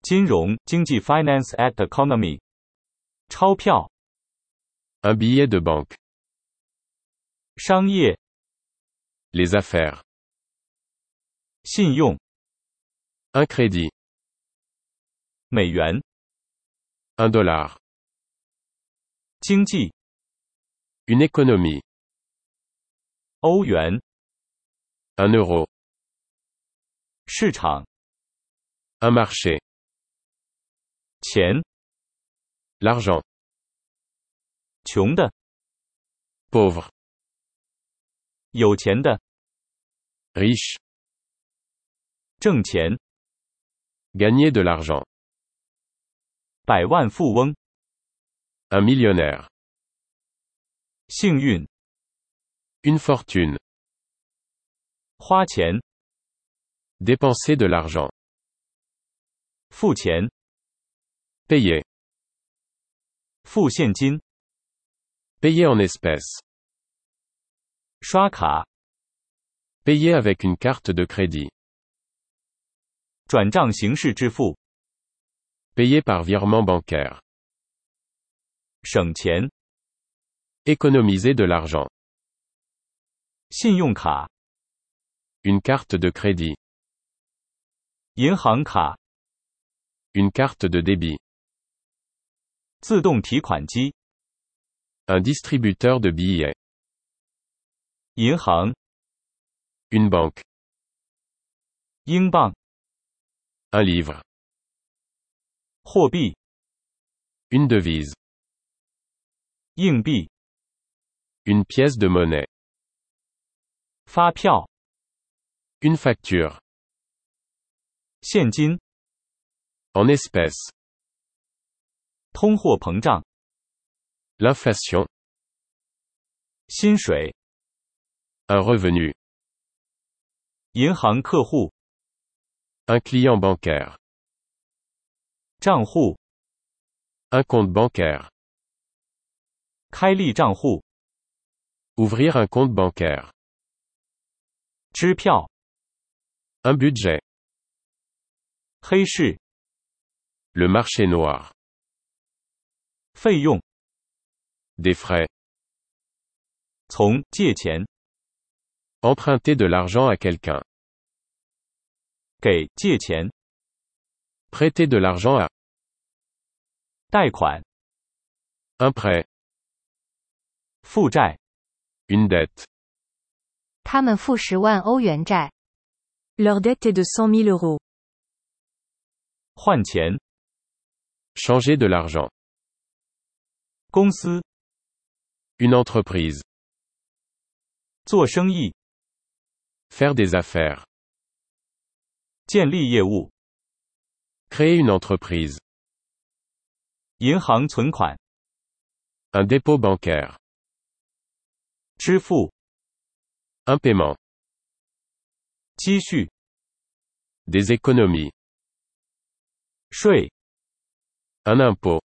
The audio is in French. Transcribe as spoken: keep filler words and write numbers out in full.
金融经济 finance at economy 钞票 Un billet de banque. 商业 Les affaires. 信用 Un crédit. 美元 Un dollar. 经济 Une économie. 欧元 Un euro. 市场 Un marché. 钱 L'argent. 穷的 Pauvre. 有钱的 Riche. 挣钱 Gagner de l'argent. 百万富翁 Un millionnaire. 幸运 Une fortune. 花钱 Dépenser de l'argent. 付钱 Payer. 付现金 Payer en espèces. 刷卡 Payer avec une carte de crédit. 转账形式支付 Payer par virement bancaire. 省钱 Économiser de l'argent. 信用卡 Une carte de crédit. 银行卡 Une carte de débit. 自动提款机 Un distributeur de billets. 银行 Une banque. 英镑 Un livre. 货币 Une devise. 硬币 Une pièce de monnaie. 发票 Une facture. 现金 En espèces. 通货膨胀 L'inflation. 薪水 Un revenu. 银行客户 Un client bancaire. 账户 Un compte bancaire. 开立账户 Ouvrir un compte bancaire. 支票 Un budget. 黑市 Le marché noir. 费用 Des frais. 从借钱 Emprunter de l'argent à quelqu'un. 给借钱 Prêter de l'argent à. 贷款 Un prêt. 负债 Une dette. 他们负十万欧元债。 Leur dette est de cent mille euros. 换钱 Changer de l'argent. 公司 Une entreprise. 做生意 Faire des affaires. 建立业务 Créer une entreprise. 银行存款 Un dépôt bancaire. 支付 Un paiement. 积蓄 Des économies. 税 Un impôt.